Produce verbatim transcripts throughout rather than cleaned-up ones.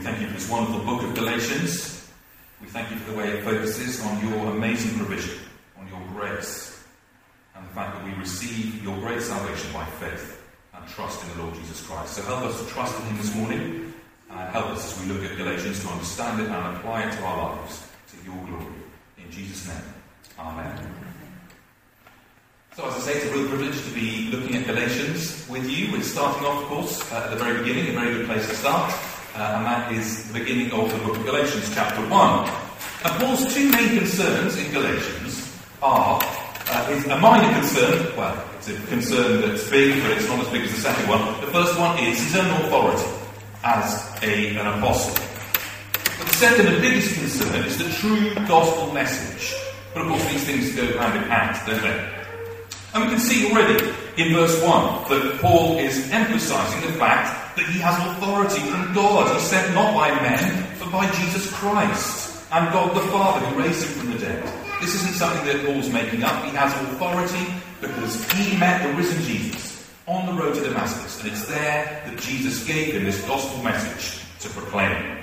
thank you for this wonderful book of Galatians. We thank you for the way it focuses on your amazing provision, on your grace, and the fact that we receive your great salvation by faith and trust in the Lord Jesus Christ. So help us to trust in him this morning, and help us as we look at Galatians to understand it and apply it to our lives, to your glory. In Jesus' name, amen. So as I say, it's a real privilege to be looking at Galatians with you. We're starting off, of course, uh, at the very beginning, a very good place to start, uh, and that is the beginning of the book of Galatians, chapter one. And Paul's two main concerns in Galatians are uh, his, a minor concern, well, it's a concern that's big, but it's not as big as the second one. The first one is his own authority as a, an apostle. But the second and biggest concern is the true gospel message. But of course these things go hand in hand, don't they? And we can see already in verse one that Paul is emphasising the fact that he has authority from God. He's sent not by men, but by Jesus Christ and God the Father who raised him from the dead. This isn't something that Paul's making up. He has authority because he met the risen Jesus on the road to Damascus, and it's there that Jesus gave him this gospel message to proclaim.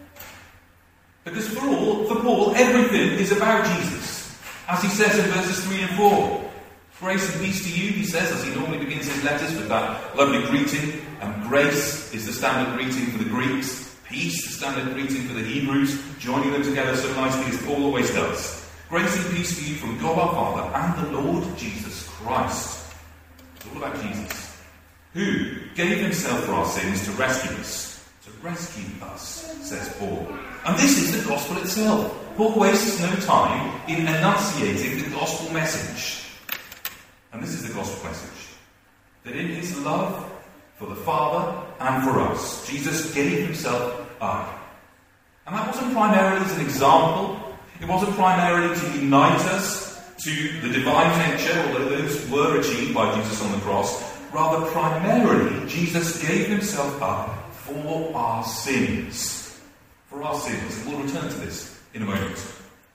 Because for all, for Paul, everything is about Jesus. As he says in verses three and four. Grace and peace to you, he says, as he normally begins his letters with that lovely greeting. And grace is the standard greeting for the Greeks. Peace, the standard greeting for the Hebrews, joining them together so nicely as Paul always does. Grace and peace to you from God our Father and the Lord Jesus Christ. It's all about Jesus, who gave himself for our sins to rescue us. To rescue us, says Paul. And this is the gospel itself. Paul wastes no time in enunciating the gospel message. And this is the gospel message. That in his love for the Father and for us, Jesus gave himself up. And that wasn't primarily as an example. It wasn't primarily to unite us to the divine nature, although those were achieved by Jesus on the cross. Rather, primarily, Jesus gave himself up for our sins. For our sins. We'll return to this in a moment.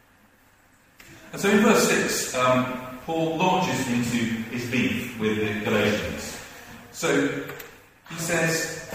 And so in verse six, um, Paul launches into his beef with the Galatians. So he says,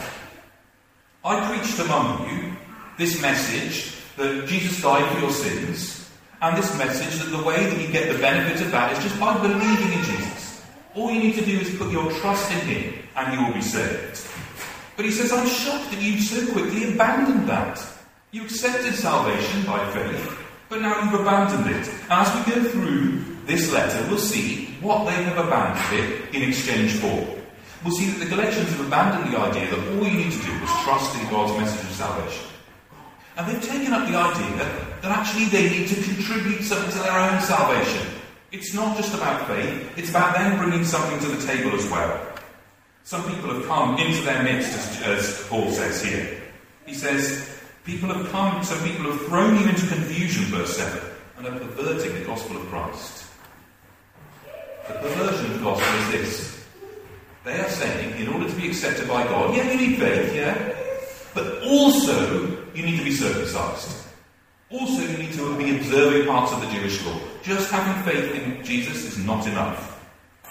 I preached among you this message that Jesus died for your sins, and this message that the way that you get the benefit of that is just by believing in Jesus. All you need to do is put your trust in him and you will be saved. But he says, I'm shocked that you so quickly abandoned that. You accepted salvation by faith, but now you've abandoned it. And as we go through this letter, we'll see what they have abandoned it in exchange for. We'll see that the Galatians have abandoned the idea that all you need to do is trust in God's message of salvation. And they've taken up the idea that actually they need to contribute something to their own salvation. It's not just about faith, it's about them bringing something to the table as well. Some people have come into their midst, as, as Paul says here. He says, people have come, some people have thrown you into confusion, verse seven, and are perverting the gospel of Christ. The perversion of the gospel is this. They are saying, in order to be accepted by God, yeah, you need faith, yeah, but also you need to be circumcised. Also you need to be observing parts of the Jewish law. Just having faith in Jesus is not enough.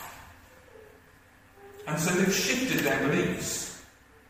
And so they've shifted their beliefs.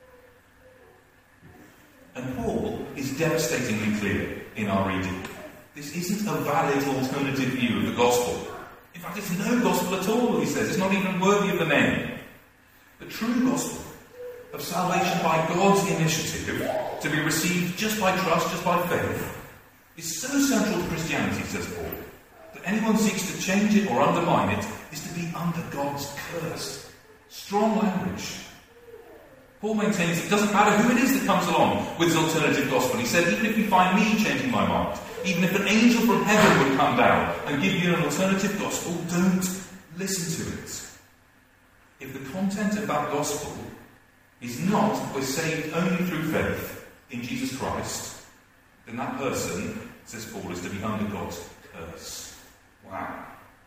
And Paul is devastatingly clear in our reading. This isn't a valid alternative view of the gospel. In fact, it's no gospel at all, he says. It's not even worthy of the name. The true gospel of salvation by God's initiative, to be received just by trust, just by faith, is so central to Christianity, says Paul, that anyone seeks to change it or undermine it is to be under God's curse. Strong language. Paul maintains it doesn't matter who it is that comes along with his alternative gospel. He said, even if you find me changing my mind, even if an angel from heaven would come down and give you an alternative gospel, don't listen to it. If the content of that gospel is not that we're saved only through faith in Jesus Christ, then that person, says Paul, is to be under God's curse. Wow.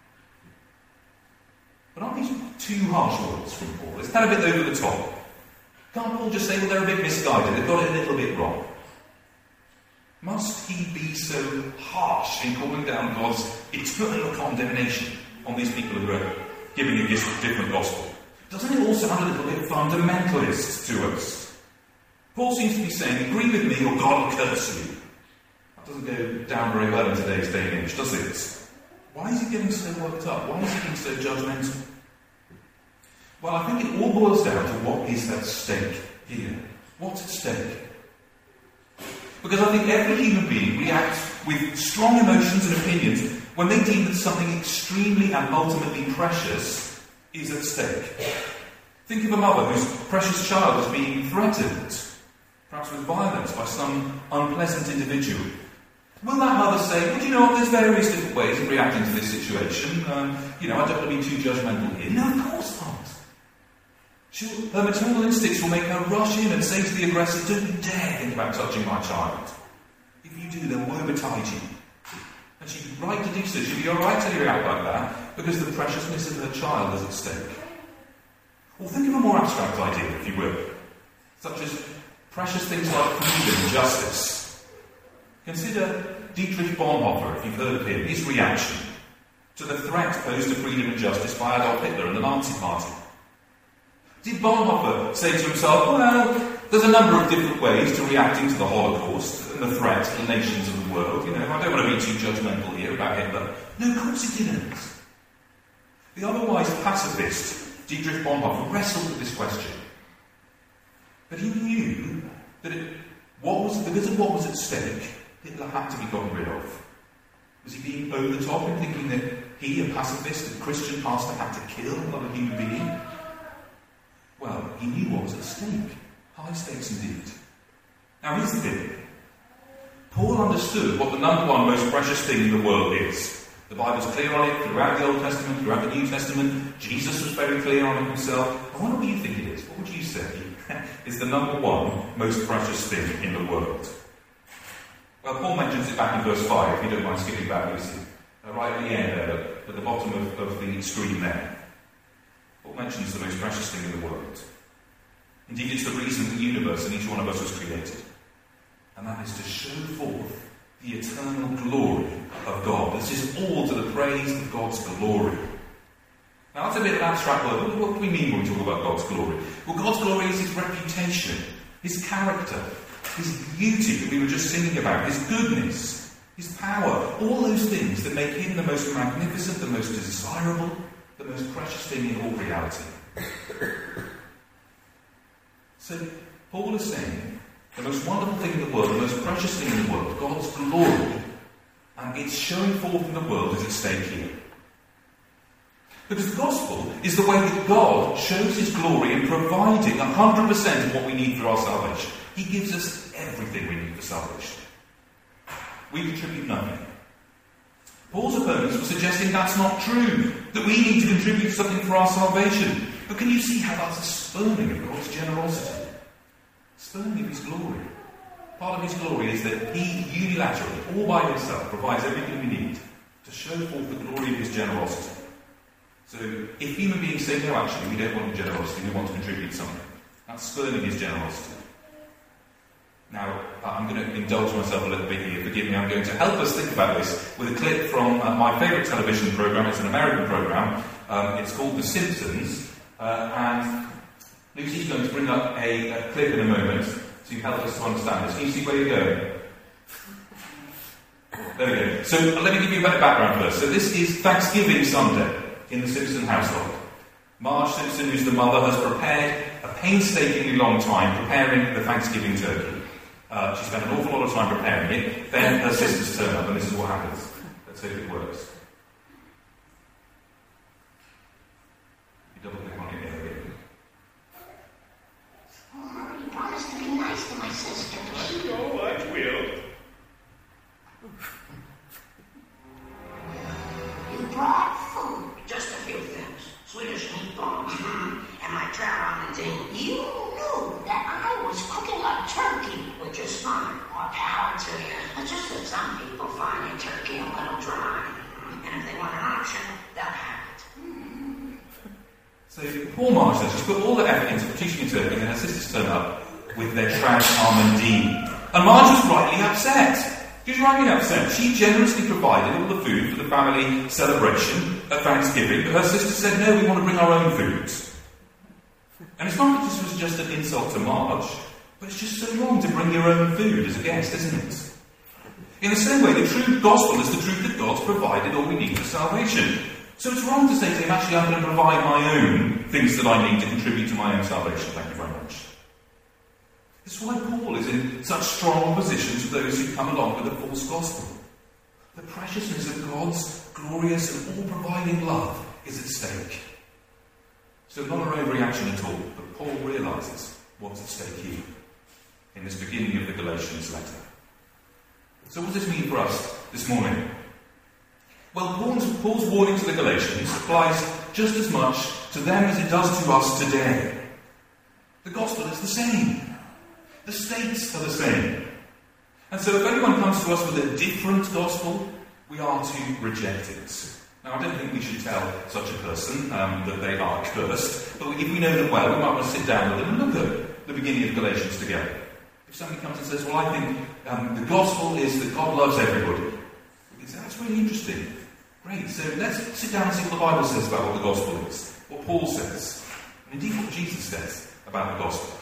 But aren't these too harsh words from Paul? Is that a bit over the top? Can't Paul just say, well, they're a bit misguided, they've got it a little bit wrong? Must he be so harsh in calling down God's eternal condemnation on these people who are giving a different gospel? Doesn't it all sound a little bit fundamentalist to us? Paul seems to be saying, agree with me or God will curse you. That doesn't go down very well in today's day and age, does it? Why is he getting so worked up? Why is he being so judgmental? Well, I think it all boils down to what is at stake here. What's at stake? Because I think every human being reacts with strong emotions and opinions when they deem that something extremely and ultimately precious is at stake. Think of a mother whose precious child is being threatened, perhaps with violence, by some unpleasant individual. Will that mother say, well, do you know what, there's various different ways of reacting to this situation. Um, you know, I don't want to be too judgmental here. No, of course not. She'll, her maternal instincts will make her rush in and say to the aggressor, don't you dare think about touching my child. If you do, they'll woe betide you. And she's right to do so. She'll be alright to react like that, because the preciousness of her child is at stake. Or think of a more abstract idea, if you will, such as precious things like freedom and justice. Consider Dietrich Bonhoeffer, if you've heard of him, his reaction to the threat posed to freedom and justice by Adolf Hitler and the Nazi Party. Did Bonhoeffer say to himself, well, there's a number of different ways to reacting to the Holocaust and the threat to the nations of the world. You know, I don't want to be too judgmental here about Hitler. No, of course he didn't. The otherwise pacifist Dietrich Bonhoeffer wrestled with this question. But he knew that it, what was, because of what was at stake, Hitler had to be gotten rid of. Was he being over the top in thinking that he, a pacifist, a Christian pastor, had to kill another human being? Well, he knew what was at stake. High stakes indeed. Now here's the thing. Paul understood what the number one most precious thing in the world is. The Bible's clear on it throughout the Old Testament, throughout the New Testament. Jesus was very clear on it himself. I wonder what you think it is. What would you say is the number one most precious thing in the world? Well, Paul mentions it back in verse five, if you don't mind skipping back, Lucy. Uh, right at the end there, at the bottom of, of the screen there. Paul mentions the most precious thing in the world. Indeed, it's the reason the universe and each one of us was created. And that is to show forth the eternal glory of God. This is all to the praise of God's glory. Now, that's a bit of an abstract word. What do we mean when we talk about God's glory? Well, God's glory is his reputation, his character, his beauty that we were just singing about, his goodness, his power, all those things that make him the most magnificent, the most desirable, the most precious thing in all reality. So, Paul is saying, the most wonderful thing in the world, the most precious thing in the world, God's glory, and its showing forth in the world is at stake here. Because the gospel is the way that God shows his glory in providing one hundred percent of what we need for our salvation. He gives us everything we need for salvation. We contribute nothing. Paul's opponents were suggesting that's not true, that we need to contribute something for our salvation. But can you see how that's a spurning of God's generosity? Spurning of his glory. Part of his glory is that he unilaterally, all by himself, provides everything we need to show forth the glory of his generosity. So if human beings say, no, actually, we don't want generosity, we want to contribute something, that's spurning his generosity. Now, I'm going to indulge myself a little bit here, forgive me, I'm going to help us think about this with a clip from uh, my favourite television programme. It's an American programme, um, it's called The Simpsons, uh, and Lucy's going to bring up a, a clip in a moment to help us to understand this. Can you see where you're going? There we go. So let me give you a bit of background first. So this is Thanksgiving Sunday in the Simpson household. Marge Simpson, who's the mother, has prepared a painstakingly long time preparing the Thanksgiving turkey. Uh, she spent an awful lot of time preparing it. Then her sisters turn up, and this is what happens. Let's see if it works. You double click on it there again. Oh, you promised to be nice to my sister. Oh, I will. You brought food. Just a few things. Swedish meatballs and my trout ramen. You knew that I was cooking a turkey, which is fine. More power to you. But just that some people find a turkey a little dry. And if they want an option, they'll have it. So poor Marge says she's put all the effort into teaching a turkey, and her sisters turn up with their trout almondine. And Marge was rightly upset. She was rightly upset. She generously provided all the food for the family celebration at Thanksgiving, but her sister said, no, we want to bring our own foods. And it's not that this was just an insult to Marge. But it's just so wrong to bring your own food as a guest, isn't it? In the same way, the true gospel is the truth that God's provided all we need for salvation. So it's wrong to say to him, actually, I'm going to provide my own things that I need to contribute to my own salvation. Thank you very much. This is why Paul is in such strong opposition to those who come along with a false gospel. The preciousness of God's glorious and all-providing love is at stake. So not a overreaction at all, but Paul realises what's at stake here in this beginning of the Galatians letter. So what does this mean for us this morning? Well, Paul's, Paul's warning to the Galatians applies just as much to them as it does to us today. The gospel is the same. The stakes are the same. And so if anyone comes to us with a different gospel, we are to reject it. Now, I don't think we should tell such a person um, that they are cursed, but if we know them well, we might want to sit down with them and look at the beginning of Galatians together. If somebody comes and says, well, I think um, the gospel is that God loves everybody, we can say, that's really interesting. Great, so let's sit down and see what the Bible says about what the gospel is, what Paul says, and indeed what Jesus says about the gospel.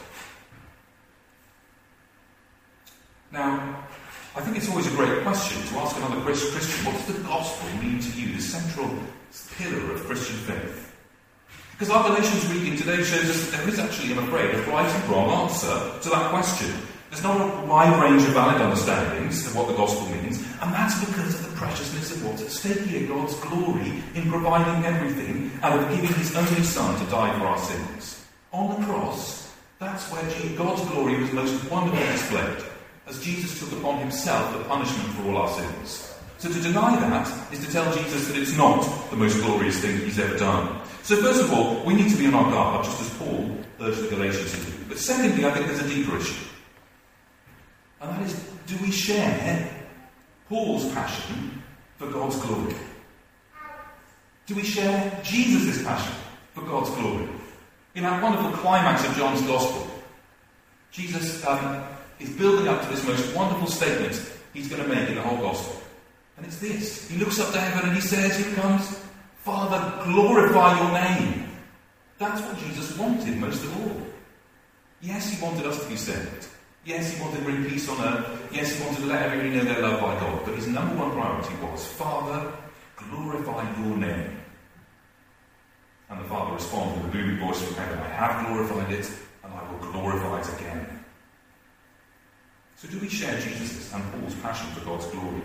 Now, I think it's always a great question to ask another Christian, what does the gospel mean to you, the central pillar of Christian faith? Because our Galatians reading today shows us that there is actually, I'm afraid, a right and wrong answer to that question. There's not a wide range of valid understandings of what the gospel means, and that's because of the preciousness of what's at stake here, God's glory in providing everything and of giving his only Son to die for our sins. On the cross, that's where God's glory was most wonderfully displayed, as Jesus took upon himself the punishment for all our sins. So to deny that is to tell Jesus that it's not the most glorious thing he's ever done. So first of all, we need to be on our guard, just as Paul urged the Galatians to do. But secondly, I think there's a deeper issue. And that is, do we share Paul's passion for God's glory? Do we share Jesus' passion for God's glory? In that wonderful climax of John's Gospel, Jesus um, is building up to this most wonderful statement he's going to make in the whole Gospel. And it's this. He looks up to heaven and he says, here it comes, Father, glorify your name. That's what Jesus wanted most of all. Yes, he wanted us to be saved. Yes, he wanted to bring peace on earth. Yes, he wanted to let everybody know they're loved by God. But his number one priority was, Father, glorify your name. And the Father responds with a booming voice from heaven, I have glorified it, and I will glorify it again. So do we share Jesus' and Paul's passion for God's glory?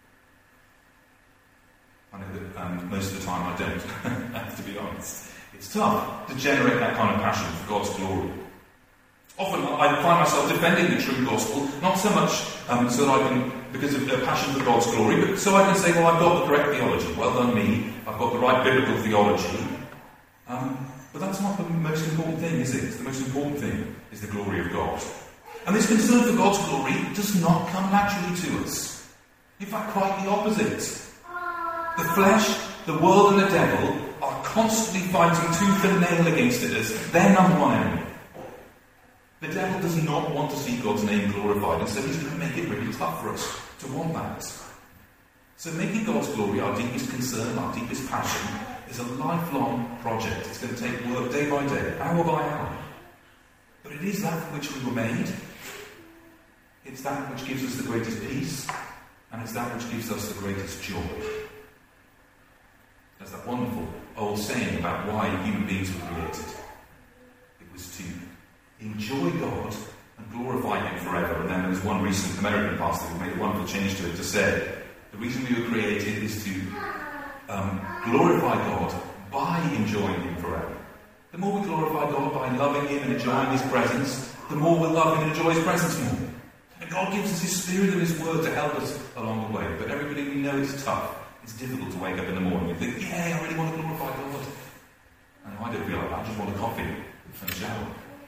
I know that um, most of the time I don't, to be honest. It's tough to generate that kind of passion for God's glory. Often I find myself defending the true gospel, not so much um, so that I can, because of a passion for God's glory, but so I can say, well, I've got the correct theology. Well done me. I've got the right biblical theology. Um, but that's not the most important thing, is it? The most important thing is the glory of God. And this concern for God's glory does not come naturally to us. In fact, quite the opposite. The flesh, the world and the devil are constantly fighting tooth and nail against it as their number one enemy. The devil does not want to see God's name glorified, and so he's going to make it really tough for us to want that. So making God's glory our deepest concern, our deepest passion, is a lifelong project. It's going to take work day by day, hour by hour. But it is that for which we were made. It's that which gives us the greatest peace, and it's that which gives us the greatest joy. There's that wonderful old saying about why human beings were created. It was to enjoy God and glorify him forever. And then there was one recent American pastor who made a wonderful change to it to say, the reason we were created is to um, glorify God by enjoying him forever. The more we glorify God by loving him and enjoying his presence, the more we'll love him and enjoy his presence more. And God gives us his Spirit and his word to help us along the way. But everybody, we know it's tough. It's difficult to wake up in the morning and think, yeah, I really want to glorify God. And I don't feel like that. I just want a coffee and a shower.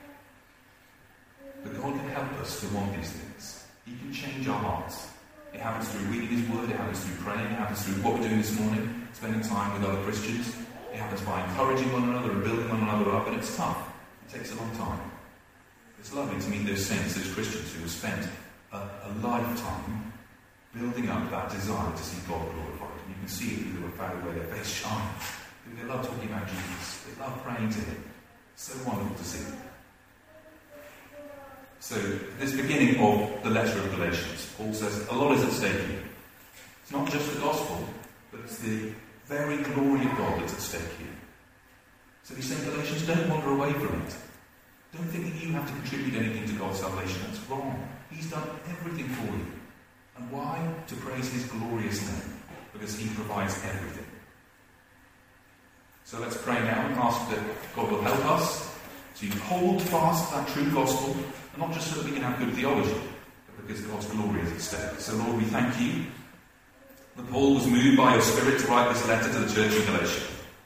But God can help us to want these things. He can change our hearts. It happens through reading his word, it happens through praying, it happens through what we're doing this morning, spending time with other Christians. It happens by encouraging one another and building one another up, and it's tough. It takes a long time. It's lovely to meet those saints, those Christians who have spent a, a lifetime building up that desire to see God glorified. And you can see it through the fact where their face shines. They love talking about Jesus. They love praying to him. It's so wonderful to see. So, this beginning of the letter of Galatians, Paul says a lot is at stake here. It's not just the gospel, but it's the very glory of God that's at stake here. So he's saying, Galatians, don't wander away from it. Don't think that you have to contribute anything to God's salvation. That's wrong. He's done everything for you. And why? To praise his glorious name. Because he provides everything. So let's pray now and ask that God will help us to hold fast that true gospel, and not just so that we can have good theology, but because God's glory is at stake. So Lord, we thank you that Paul was moved by your Spirit to write this letter to the church in Galatia.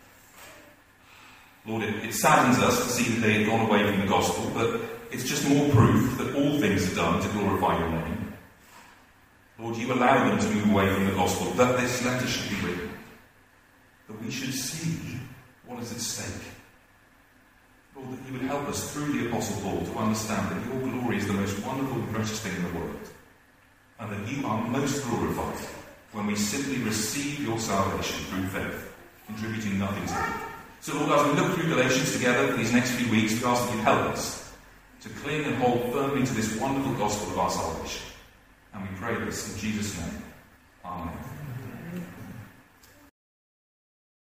Lord, it, it saddens us to see that they had gone away from the gospel, but it's just more proof that all things are done to glorify your name. Lord, you allow them to move away from the gospel, that this letter should be written, that we should see what is at stake. Lord, that you would help us through the Apostle Paul to understand that your glory is the most wonderful and precious thing in the world, and that you are most glorified when we simply receive your salvation through faith, contributing nothing to it. So Lord, as we look through Galatians together for these next few weeks, we ask that you help us to cling and hold firmly to this wonderful gospel of our salvation. And we pray this in Jesus' name. Amen.